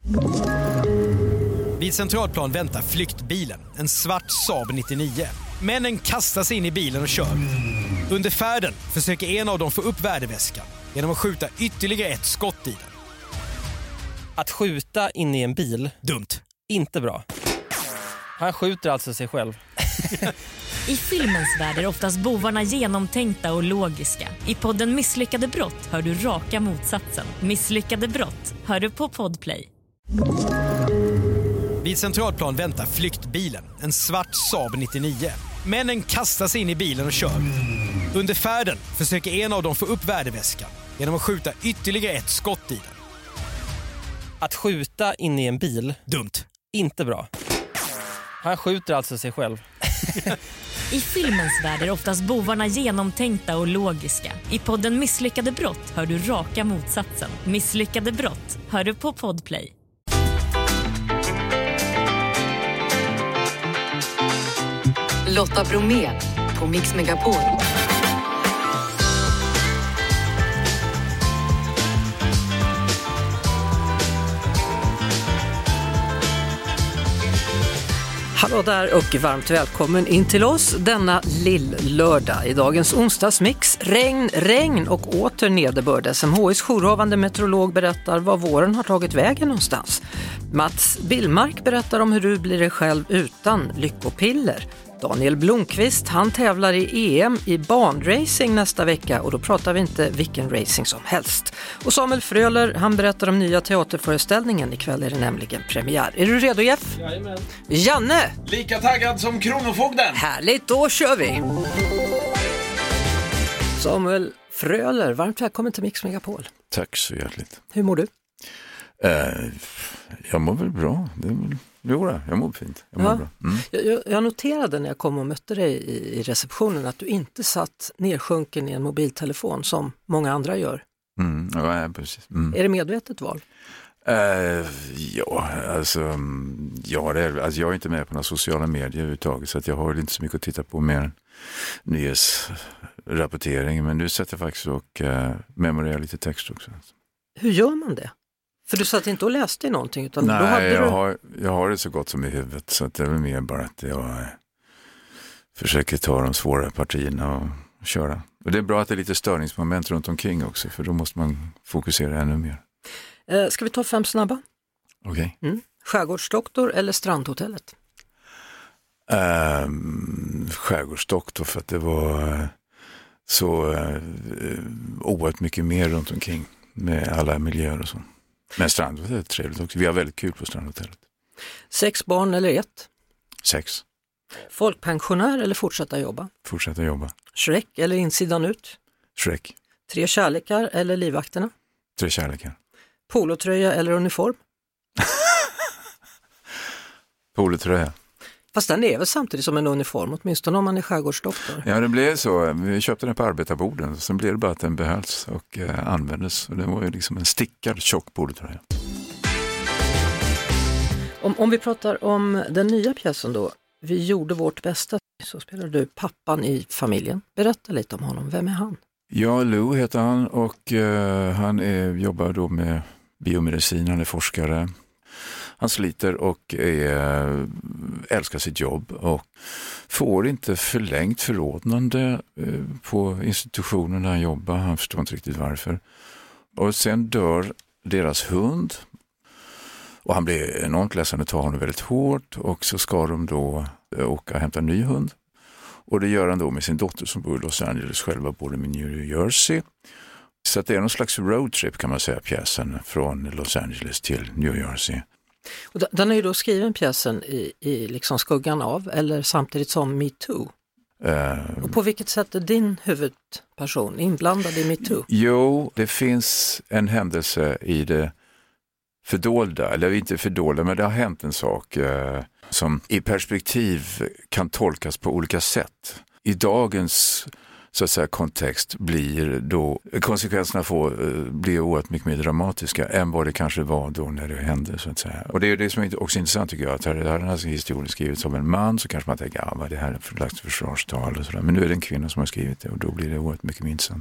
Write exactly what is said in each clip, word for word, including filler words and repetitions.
Vid Centralplan väntar flyktbilen, en svart Saab nittionio. Männen kastar sig in i bilen och kör. Under färden försöker en av dem få upp värdeväskan genom att skjuta ytterligare ett skott i den. Att skjuta in i en bil, dumt. Inte bra. Han skjuter alltså sig själv. I filmens värld är oftast bovarna genomtänkta och logiska. I podden Misslyckade brott hör du raka motsatsen. Misslyckade brott hör du på Podplay. Vid Centralplan väntar flyktbilen, en svart Saab nittionio. Männen kastar sig in i bilen och kör. Under färden försöker en av dem få upp värdeväskan genom att skjuta ytterligare ett skott i den. Att skjuta in i en bil, dumt. Inte bra. Han skjuter alltså sig själv. I filmens värld är oftast bovarna genomtänkta och logiska. I podden Misslyckade brott hör du raka motsatsen. Misslyckade brott hör du på Podplay. Lotta Bromé på Mix Megapol. Hallå där och varmt välkommen in till oss denna lill-lördag. I dagens onsdagsmix, regn, regn och åter nederbörd. S M H I:s jourhavande meteorolog berättar var våren har tagit vägen någonstans. Mats Billmark berättar om hur du blir dig själv utan lyckopiller. Daniel Blomqvist, han tävlar i E M i banracing nästa vecka och då pratar vi inte vilken racing som helst. Och Samuel Fröler, han berättar om nya teaterföreställningen. Ikväll är det nämligen premiär. Är du redo, Jeff? Jajamän. Janne! Lika taggad som Kronofogden. Härligt, då kör vi! Samuel Fröler, varmt välkommen till Mix Megapol. Tack så hjärtligt. Hur mår du? Eh, jag mår väl bra. Det är väl... Jo, jag mår fint. Jag, mår ja. bra. Mm. jag, jag noterade när jag kom och mötte dig i, i receptionen att du inte satt nedsjunken i en mobiltelefon som många andra gör. Mm, ja, precis. Mm. Är det medvetet val? Uh, ja, alltså, ja det är, alltså jag är inte med på några sociala medier överhuvudtaget så att jag har inte så mycket att titta på mer än nyhetsrapportering. Men nu sätter jag faktiskt och uh, memorerar lite text också. Hur gör man det? För du satt inte och läste i någonting utan Nej, då hade jag, du... har, jag har det så gott som i huvudet så att det är väl mer bara att jag eh, försöker ta de svåra partierna och köra. Och det är bra att det är lite störningsmoment runt omkring också för då måste man fokusera ännu mer. Eh, ska vi ta fem snabba? Okej. Okay. Mm. Skärgårdsdoktor eller Strandhotellet? Eh, skärgårdsdoktor för att det var så eh, oerhört mycket mer runt omkring med alla miljöer och så. Men Strandhotellet är trevligt också. Vi har väldigt kul på Strandhotellet. Sex barn eller ett? Sex. Folkpensionär eller fortsätta jobba? Fortsätta jobba. Shrek eller insidan ut? Shrek. Tre kärlekar eller livvakterna? Tre kärlekar. Polotröja eller uniform? Polotröja. Fast den är väl samtidigt som en uniform, åtminstone om man är skärgårdsdoktor. Ja, det blev så. Vi köpte den på arbetarborden. Sen blev det bara att den behölls och eh, användes. Och det var ju liksom en stickad tjock polotröja. Om, om vi pratar om den nya pjäsen då. Vi gjorde vårt bästa. Så spelar du pappan i familjen. Berätta lite om honom. Vem är han? Ja, Lou heter han och eh, han är, jobbar då med biomedicin. Han är forskare. Han sliter och är, älskar sitt jobb och får inte förlängt förordnande på institutionen där han jobbar. Han förstår inte riktigt varför. Och sen dör deras hund och han blir enormt ledsen och tar honom väldigt hårt och så ska de då åka och hämta en ny hund. Och det gör han då med sin dotter som bor i Los Angeles, själva bor i New Jersey. Så att det är någon slags roadtrip kan man säga, pjäsen från Los Angeles till New Jersey. Och den är ju då skriven pjäsen i, i liksom skuggan av eller samtidigt som Me Too. Uh, och på vilket sätt är din huvudperson inblandad i Me Too? Jo, det finns en händelse i det fördolda, eller inte fördolda, men det har hänt en sak uh, som i perspektiv kan tolkas på olika sätt. I dagens så att säga kontext blir då konsekvenserna får bli oerhört mycket mer dramatiska än vad det kanske var då när det hände så att säga. Och det är det som är också intressant tycker jag, att här, det här är en historia skrivet som en man så kanske man tänker, ja vad det här är för slags försvarstal och sådär. Men nu är det en kvinna som har skrivit det och då blir det oerhört mycket mer intressant.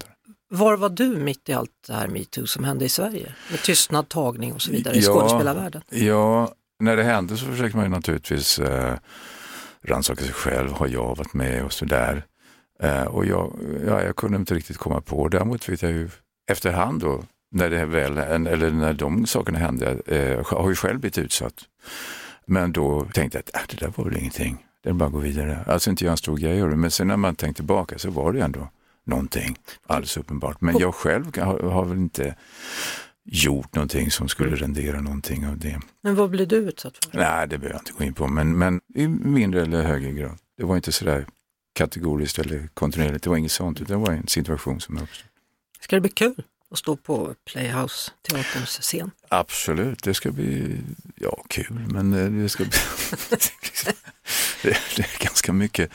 Var var du mitt i allt det här MeToo som hände i Sverige? Med tystnad, tagning och så vidare i Ja, skådespelarvärlden. Ja, när det hände så försökte man ju naturligtvis eh, rannsaka sig själv. Har jag varit med och sådär? Eh, och jag, ja, jag kunde inte riktigt komma på. Däremot vet jag ju efterhand då, när det väl, eller när de sakerna hände, eh, har ju själv blivit utsatt. Men då tänkte jag att äh, det där var väl ingenting. Det är bara att gå vidare. Alltså inte jag en stor grej. Men sen när man tänkte tillbaka så var det ändå någonting alldeles uppenbart. Men jag själv har, har väl inte gjort någonting som skulle rendera någonting av det. Men vad blev du utsatt för? Nej, det behöver jag inte gå in på. Men, men i mindre eller högre grad. Det var inte sådär kategoriskt eller kontinuerligt. Det var inget sånt. Det var en situation som uppstod. Ska det bli kul att stå på Playhouse teaterns scen? Absolut, det ska bli ja, kul. Men det ska bli det, det är ganska mycket.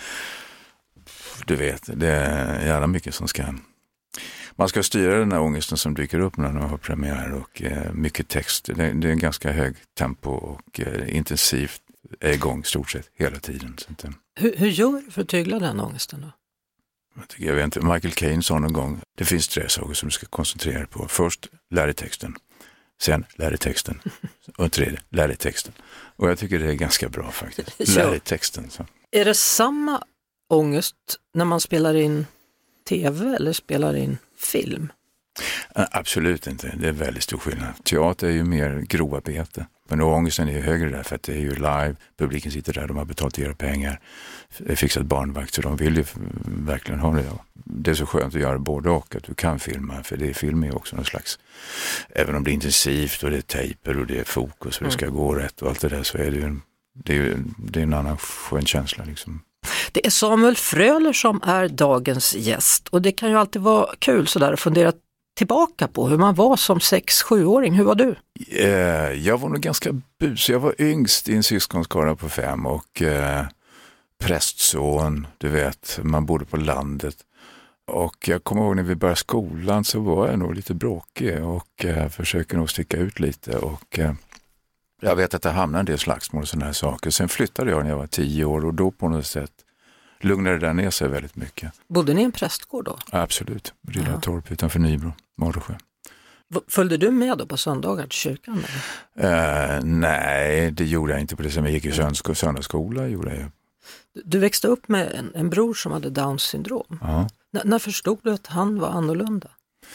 Du vet, det är jävla mycket som ska... Man ska styra den här ångesten som dyker upp när man har premiär och eh, mycket text. Det, det är en ganska hög tempo och eh, intensivt är igång stort sett hela tiden. Så att, eh. hur, hur gör du för att tygla den ångesten då? Jag, tycker, jag vet inte, Michael Caine sa någon gång, det finns tre saker som du ska koncentrera dig på. Först, lär dig texten. Sen, lär dig texten. Och tredje, lär dig texten. Och jag tycker det är ganska bra faktiskt. Lär dig texten. Så. Är det samma ångest när man spelar in tv eller spelar in film? Absolut inte, det är väldigt stor skillnad. Teater är ju mer grovarbete. Men ångesten är ju högre där för att det är ju live, publiken sitter där, de har betalt era pengar, fixat barnvakt så de vill ju verkligen ha det. Det är så skönt att göra både och, att du kan filma, för det är film är också någon slags, även om det är intensivt och det är tejper och det är fokus och det ska gå rätt och allt det där, så är det ju, det är ju det är en annan skön känsla liksom. Det är Samuel Fröler som är dagens gäst och det kan ju alltid vara kul sådär att fundera tillbaka på hur man var som sex-sjuåring. Hur var du? Eh, jag var nog ganska bus. Jag var yngst i en syskonskara på fem och eh, prästson, du vet, man bodde på landet. Och jag kommer ihåg när vi började skolan så var jag nog lite bråkig och eh, försöker nog sticka ut lite och eh, jag vet att det hamnade en del slagsmål och sådana här saker. Sen flyttade jag när jag var tio år och då på något sätt lugnade det där ner sig väldigt mycket. Bodde ni i en prästgård då? Absolut, Riddartorp utanför Nybro, Mårdesjö. Följde du med då på söndagar till kyrkan? Uh, nej, det gjorde jag inte på det som jag gick i söndagsskola, söndagsskola gjorde jag. Du, du växte upp med en, en bror som hade Downs syndrom. Ja. N- när förstod du att han var annorlunda?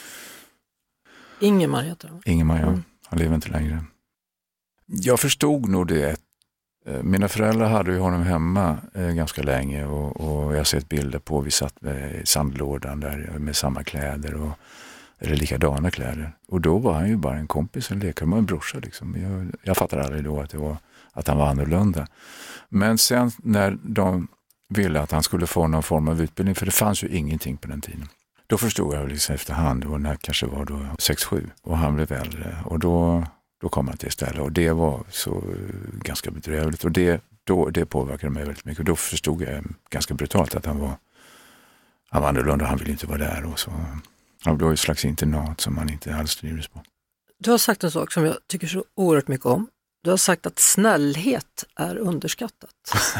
Ingemar heter han. Ingemar, ja. Mm. Han lever inte längre. Jag förstod nog det. Mina föräldrar hade ju honom hemma eh, ganska länge och, och jag har sett bilder på, vi satt i sandlådan där med samma kläder och, eller likadana kläder. Och då var han ju bara en kompis, en lekare, en brorsa liksom. Jag, jag fattade aldrig då att, det var, att han var annorlunda. Men sen när de ville att han skulle få någon form av utbildning, för det fanns ju ingenting på den tiden. Då förstod jag liksom efterhand, och när kanske var då sex sju och han blev äldre och då... Då kom han till istället och det var så ganska bedrövligt och det, då, det påverkade mig väldigt mycket och då förstod jag ganska brutalt att han var, han var annorlunda och han ville inte vara där och så. Han blev ett slags internat som man inte alls trivdes på. Du har sagt en sak som jag tycker så oerhört mycket om. Du har sagt att snällhet är underskattat.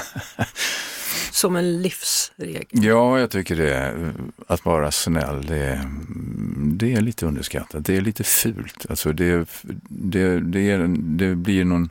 Som en livsregel. Ja, jag tycker det. Att vara snäll, det, det är lite underskattat. Det är lite fult. Alltså det, det, det, är, det blir någon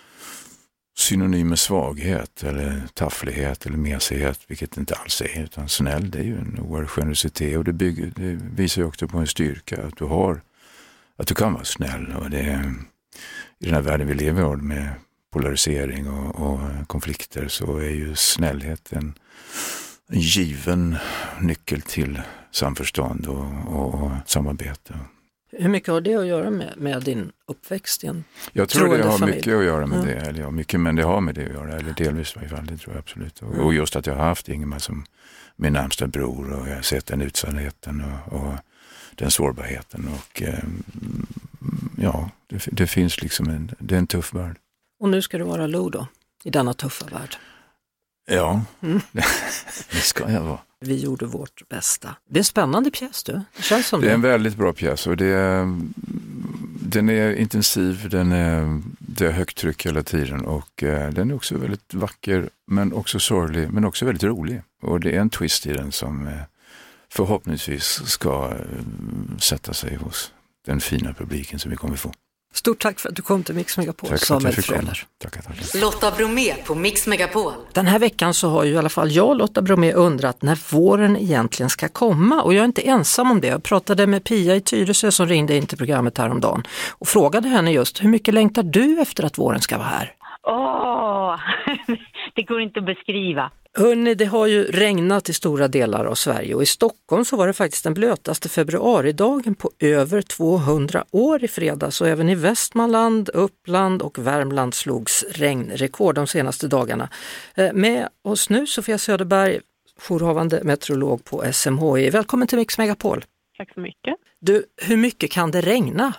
synonym med svaghet eller tafflighet eller mesighet, vilket det inte alls är. Utan snäll, det är ju en oerhörd generositet och det, bygger, det visar ju också på en styrka att du har, att du kan vara snäll. Och det, i den här världen vi lever i med polarisering och, och konflikter så är ju snällhet en, en given nyckel till samförstånd och, och, och samarbete. Hur mycket har det att göra med, med din uppväxt i en Jag tror det har familj? Mycket att göra med mm. det, eller ja, mycket, men det har med det att göra, eller delvis i varje fall, det tror jag absolut. Och, och just att jag har haft Ingemar som min närmsta bror och jag har sett den utsattheten och, och den sårbarheten och eh, ja, det, det finns liksom en, det är en tuff värld. Och nu ska du vara Lo då, i denna tuffa värld. Ja, mm. det ska jag vara. Vi gjorde vårt bästa. Det är en spännande pjäs du. Det känns som det. är det. en väldigt bra pjäs och det är, den är intensiv, den är, det är högt tryck hela tiden och eh, den är också väldigt vacker men också sorglig men också väldigt rolig. Och det är en twist i den som eh, förhoppningsvis ska sätta sig hos den fina publiken som vi kommer få. Stort tack för att du kom till Mix Megapol. Tack för att jag fick komma. Tackar, tackar. Lotta Bromé på Mix Megapol. Den här veckan så har ju i alla fall jag, Lotta Bromé, undrat när våren egentligen ska komma. Och jag är inte ensam om det. Jag pratade med Pia i Tyresö som ringde in till programmet häromdagen och frågade henne just, hur mycket längtar du efter att våren ska vara här? Åh, det går inte att beskriva. Hörrni, det har ju regnat i stora delar av Sverige och i Stockholm så var det faktiskt den blötaste februaridagen på över tvåhundra år i fredags, och även i Västmanland, Uppland och Värmland slogs regnrekord de senaste dagarna. Med oss nu Sofia Söderberg, jourhavande meteorolog på S M H I. Välkommen till Mix Megapol. Tack så mycket. Du, hur mycket kan det regna?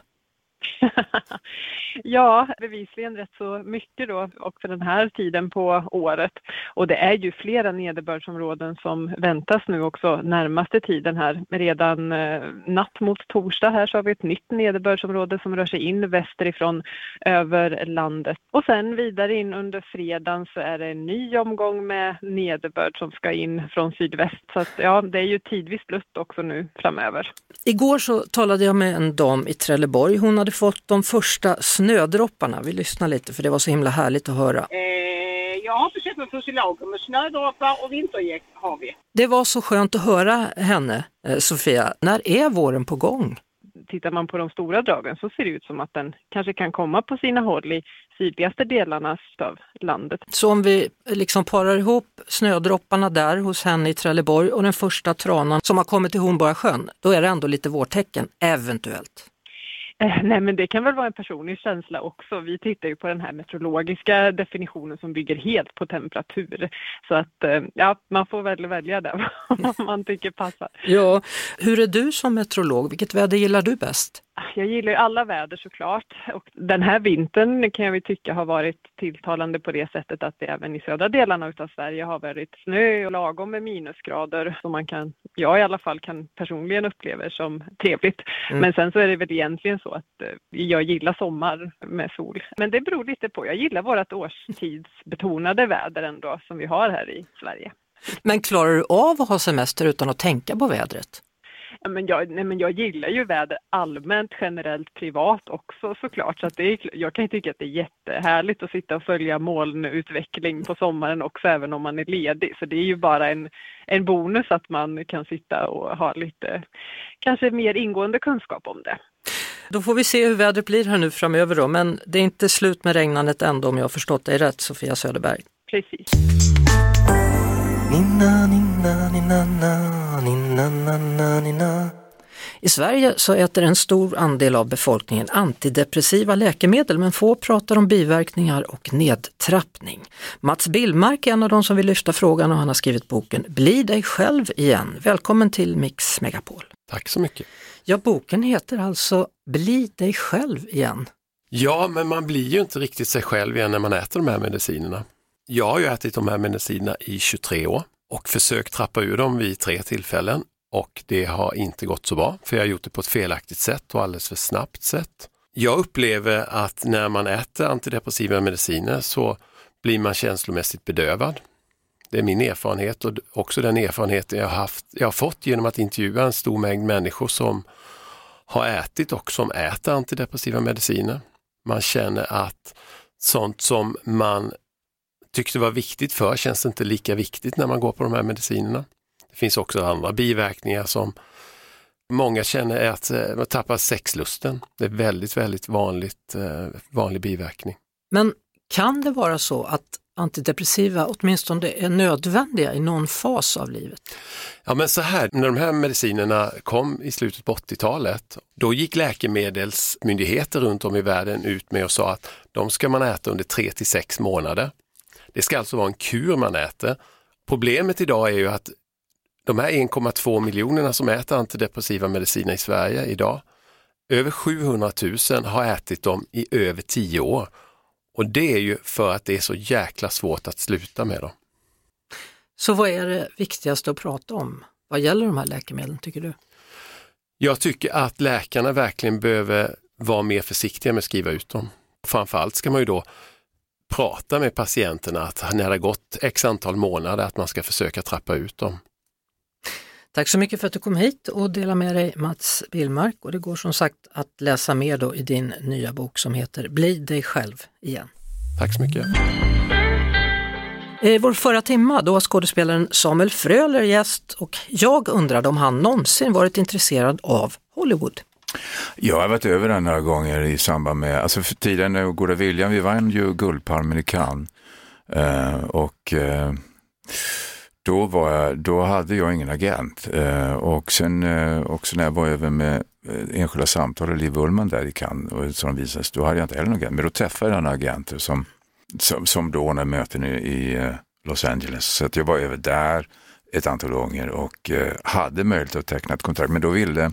Ja, bevisligen rätt så mycket då också den här tiden på året. Och det är ju flera nederbördsområden som väntas nu också närmaste tiden här. Redan eh, natt mot torsdag här så har vi ett nytt nederbördsområde som rör sig in västerifrån över landet. Och sen vidare in under fredagen så är det en ny omgång med nederbörd som ska in från sydväst. Så att, ja, det är ju tidvis blött också nu framöver. Igår så talade jag med en dam i Trelleborg. Hon hade fått de första snödropparna. Vi lyssnar lite för det var så himla härligt att höra. Eh, jag har försökt med fusilager med snödroppar och vintergäck har vi. Det var så skönt att höra henne, eh, Sofia. När är våren på gång? Tittar man på de stora dragen så ser det ut som att den kanske kan komma på sina håll i sydligaste delarna av landet. Så om vi liksom parar ihop snödropparna där hos henne i Trelleborg och den första tranan som har kommit till Hornborga sjön, då är det ändå lite vårtecken, eventuellt. Eh, nej men det kan väl vara en personlig känsla också. Vi tittar ju på den här meteorologiska definitionen som bygger helt på temperatur. Så att eh, ja, man får väl välja där vad man tycker passar. Ja, hur är du som meteorolog? Vilket väder gillar du bäst? Jag gillar ju alla väder såklart, och den här vintern kan jag ju tycka har varit tilltalande på det sättet att det även i södra delarna utav Sverige har varit snö och lagom med minusgrader som man kan, jag i alla fall kan personligen uppleva som trevligt. Mm. Men sen så är det väl egentligen så att jag gillar sommar med sol. Men det beror lite på, jag gillar vårat årstidsbetonade väder ändå som vi har här i Sverige. Men klarar du av att ha semester utan att tänka på vädret? Ja, men jag, nej, men jag gillar ju väder allmänt, generellt, privat också såklart. Så att det är, jag kan ju tycka att det är jättehärligt att sitta och följa molnutveckling på sommaren också även om man är ledig. Så det är ju bara en, en bonus att man kan sitta och ha lite, kanske mer ingående kunskap om det. Då får vi se hur vädret blir här nu framöver då. Men det är inte slut med regnandet ändå om jag har förstått dig rätt, Sofia Söderberg. Precis. Nina, nina, nina, nina, nina, nina, nina. I Sverige så äter en stor andel av befolkningen antidepressiva läkemedel, men få pratar om biverkningar och nedtrappning. Mats Billmark är en av de som vill lyfta frågan och han har skrivit boken Bli dig själv igen. Välkommen till Mix Megapol. Tack så mycket. Ja, boken heter alltså Bli dig själv igen. Ja, men man blir ju inte riktigt sig själv igen när man äter de här medicinerna. Jag har ju ätit de här medicinerna i tjugotre år och försökt trappa ur dem vid tre tillfällen och det har inte gått så bra för jag har gjort det på ett felaktigt sätt och alldeles för snabbt sätt. Jag upplever att när man äter antidepressiva mediciner så blir man känslomässigt bedövad. Det är min erfarenhet och också den erfarenheten jag har haft, jag har fått genom att intervjua en stor mängd människor som har ätit och som äter antidepressiva mediciner. Man känner att sånt som man tyckte var viktigt för känns inte lika viktigt när man går på de här medicinerna. Det finns också andra biverkningar som många känner är att man tappar sexlusten. Det är väldigt, väldigt vanligt, vanlig biverkning. Men kan det vara så att antidepressiva åtminstone är nödvändiga i någon fas av livet? Ja, men så här, när de här medicinerna kom i slutet på åttiotalet, då gick läkemedelsmyndigheter runt om i världen ut med och sa att de ska man äta under tre till sex månader. Det ska alltså vara en kur man äter. Problemet idag är ju att de här en komma två miljonerna som äter antidepressiva mediciner i Sverige idag, över sjuhundratusen har ätit dem i över tio år. Och det är ju för att det är så jäkla svårt att sluta med dem. Så vad är det viktigaste att prata om? Vad gäller de här läkemedlen tycker du? Jag tycker att läkarna verkligen behöver vara mer försiktiga med att skriva ut dem. Framförallt ska man ju då prata med patienterna att när det har gått x antal månader att man ska försöka trappa ut dem. Tack så mycket för att du kom hit och delade med dig, Mats Billmark. Och det går som sagt att läsa mer då i din nya bok som heter Bli dig själv igen. Tack så mycket. I vår förra timma då var skådespelaren Samuel Fröler gäst och jag undrade om han någonsin varit intresserad av Hollywood. Jag har varit över den några gånger i samband med, alltså för tiden när Goda Viljan, vi vann ju Guldpalmen i Cannes uh, och uh, då, var jag, då hade jag ingen agent uh, och sen uh, också när jag var över med uh, enskilda samtal och Liv Ullman där i Cannes och som visades, då hade jag inte heller någon agent, men då träffade jag en agent som, som, som då när möten i, i uh, Los Angeles, så att jag var över där ett antal gånger och uh, hade möjlighet att teckna ett kontrakt, men då ville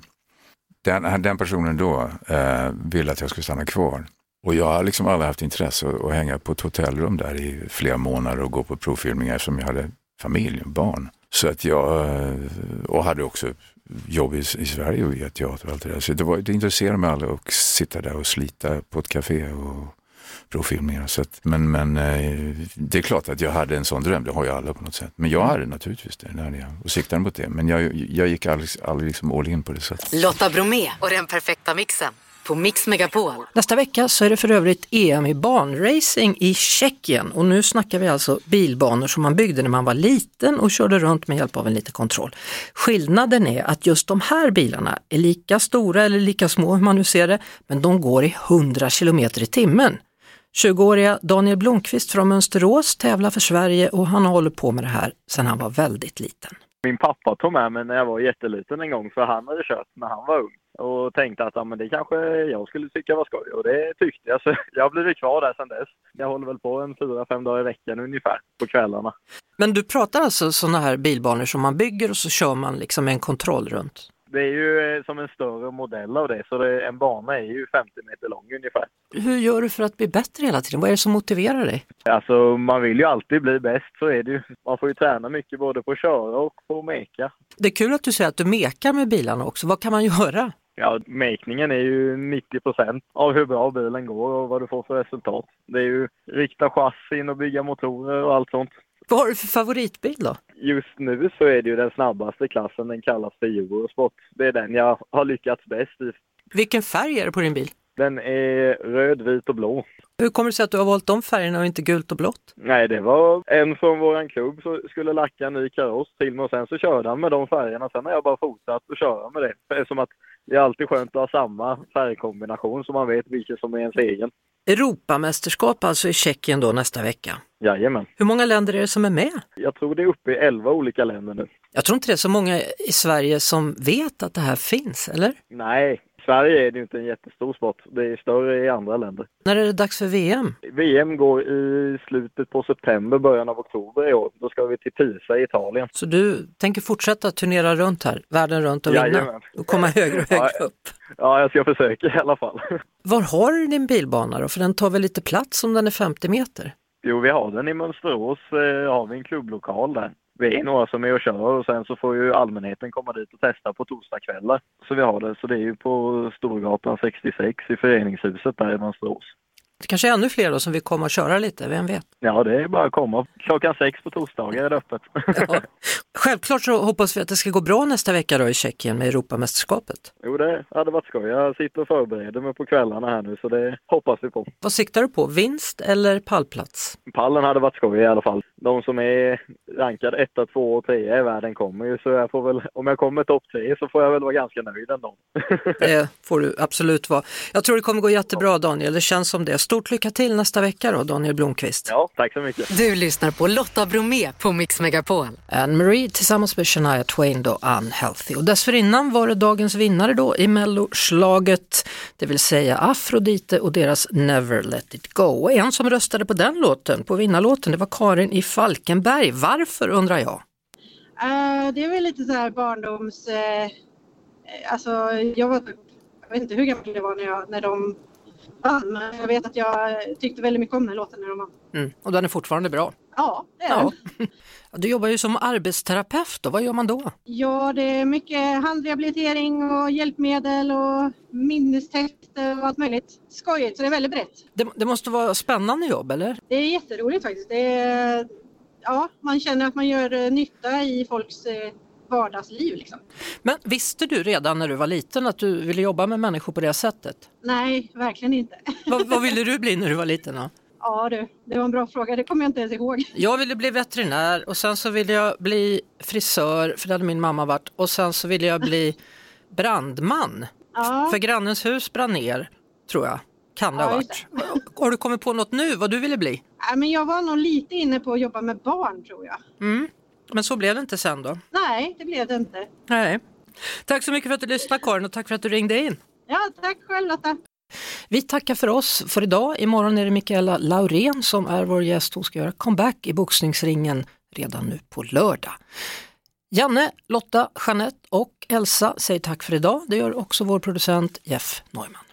Den, den personen då eh, ville att jag skulle stanna kvar. Och jag har liksom aldrig haft intresse att, att hänga på ett hotellrum där i flera månader och gå på provfilmningar som jag hade familj och barn. Så att jag, och hade också jobb i, i Sverige och via teater och allt det där. Så det, var, det intresserade mig aldrig att sitta där och slita på ett café och provfilmningar. Så att, men men eh, det är klart att jag hade en sån dröm, det har ju alla på något sätt. Men jag hade naturligtvis det, när jag, och siktade mot det. Men jag, jag gick aldrig, aldrig liksom all in på det sättet. Lotta Bromé och den perfekta mixen på Mix Megapol. Nästa vecka så är det för övrigt E M i banracing i Tjeckien. Och nu snackar vi alltså bilbanor som man byggde när man var liten och körde runt med hjälp av en liten kontroll. Skillnaden är att just de här bilarna är lika stora eller lika små hur man nu ser det, men de går i hundra kilometer i timmen. tjugoåriga Daniel Blomqvist från Mönsterås tävlar för Sverige och han håller på med det här sedan han var väldigt liten. Min pappa tog med mig när jag var jätteliten en gång, för han hade kört när han var ung. Och tänkte att ja, men det kanske jag skulle tycka var skoj, och det tyckte jag. Så jag blev kvar där sedan dess. Jag håller väl på en fyra, fem dagar i veckan ungefär på kvällarna. Men du pratar alltså sådana här bilbanor som man bygger och så kör man liksom en kontroll runt? Det är ju som en större modell av det, så det, en bana är ju femtio meter lång ungefär. Hur gör du för att bli bättre hela tiden? Vad är det som motiverar dig? Alltså man vill ju alltid bli bäst, så är det ju. Man får ju träna mycket både på att köra och på att meka. Det är kul att du säger att du mekar med bilarna också. Vad kan man göra? Ja, mekningen är ju nittio procent av hur bra bilen går och vad du får för resultat. Det är ju rikta chassin och bygga motorer och allt sånt. Vad har du för favoritbil då? Just nu så är det ju den snabbaste klassen, den kallas för Eurosport. Det är den jag har lyckats bäst i. Vilken färg är det på din bil? Den är röd, vit och blå. Hur kommer det sig att du har valt de färgerna och inte gult och blått? Nej, det var en från våran klubb som skulle lacka en ny kaross till mig och sen så körde han med de färgerna. Sen har jag bara fortsatt att köra med det. Det är som att det är alltid skönt att ha samma färgkombination så man vet vilken som är ens egen. Europamästerskap alltså i Tjeckien då nästa vecka? Jajamän. Hur många länder är det som är med? Jag tror det är uppe i elva olika länder nu. Jag tror inte det är så många i Sverige som vet att det här finns, eller? Nej, Sverige är det inte en jättestor sport. Det är större i andra länder. När är det dags för V M? V M går i slutet på september, början av oktober i år. Då ska vi till Pisa i Italien. Så du tänker fortsätta turnera runt här, världen runt och vinna? Jajamän. Och komma högre och högre upp? Ja, jag ska försöka i alla fall. Var har du din bilbana då? För den tar väl lite plats om den är femtio meter? Jo, vi har den i Mönsterås. Eh, har vi en klubblokal där. Vi är några som är och kör och sen så får ju allmänheten komma dit och testa på torsdagskvällar. Så vi har det, så det är ju på Storgatan sextiosex i föreningshuset där i Mönsterås. Det kanske är ännu fler då som vill komma och köra lite, vem vet? Ja, det är bara att komma. Klockan sex på torsdagar är det öppet. Ja. Självklart så hoppas vi att det ska gå bra nästa vecka då i Tjeckien med Europamästerskapet. Jo, det hade varit skoj. Jag sitter och förbereder mig på kvällarna här nu, så det hoppas vi på. Vad siktar du på? Vinst eller pallplats? Pallen hade varit skoj i alla fall. De som är rankade etta, två och tre i världen kommer ju, så jag får väl, om jag kommer topp tre så får jag väl vara ganska nöjd ändå. Det får du absolut vara. Jag tror det kommer gå jättebra, Daniel. Det känns som det. Stort lycka till nästa vecka då, Daniel Blomqvist. Ja, tack så mycket. Du lyssnar på Lotta Bromé på Mix Megapol. Anne-Marie tillsammans med Shania Twain då, Unhealthy. Och dessförinnan var det dagens vinnare då i Melloslaget, det vill säga Afrodite och deras Never Let It Go. Och en som röstade på den låten, på vinnarlåten, det var Karin i Falkenberg. Varför, undrar jag? Uh, det är väl lite så här barndoms... Uh, alltså, jag var jag vet inte hur gammal det var när, jag, när de vann, men jag vet att jag tyckte väldigt mycket om den här låten när de vann. Mm. Och den är fortfarande bra? Ja, det är ja. den. Du jobbar ju som arbetsterapeut då, vad gör man då? Ja, det är mycket handrehabilitering och hjälpmedel och minnestester och allt möjligt. Skojigt, så det är väldigt brett. Det, det måste vara spännande jobb, eller? Det är jätteroligt faktiskt. Det är, ja, man känner att man gör nytta i folks vardagsliv. Liksom. Men visste du redan när du var liten att du ville jobba med människor på det sättet? Nej, verkligen inte. vad, vad ville du bli när du var liten då? Ja du, det var en bra fråga. Det kommer jag inte ens ihåg. Jag ville bli veterinär och sen så ville jag bli frisör, för det hade min mamma varit. Och sen så ville jag bli brandman. Ja. För grannens hus brann ner, tror jag. Kan det ha Ja, varit. Har du kommit på något nu vad du ville bli? Ja, men jag var nog lite inne på att jobba med barn, tror jag. Mm. Men så blev det inte sen då? Nej, det blev det inte. Nej. Tack så mycket för att du lyssnade, Karin, och tack för att du ringde in. Ja, tack själv, Lotta. Vi tackar för oss för idag. Imorgon är det Mikaela Laurén som är vår gäst. Hon ska göra comeback i boxningsringen redan nu på lördag. Janne, Lotta, Jeanette och Elsa säger tack för idag. Det gör också vår producent Jeff Neumann.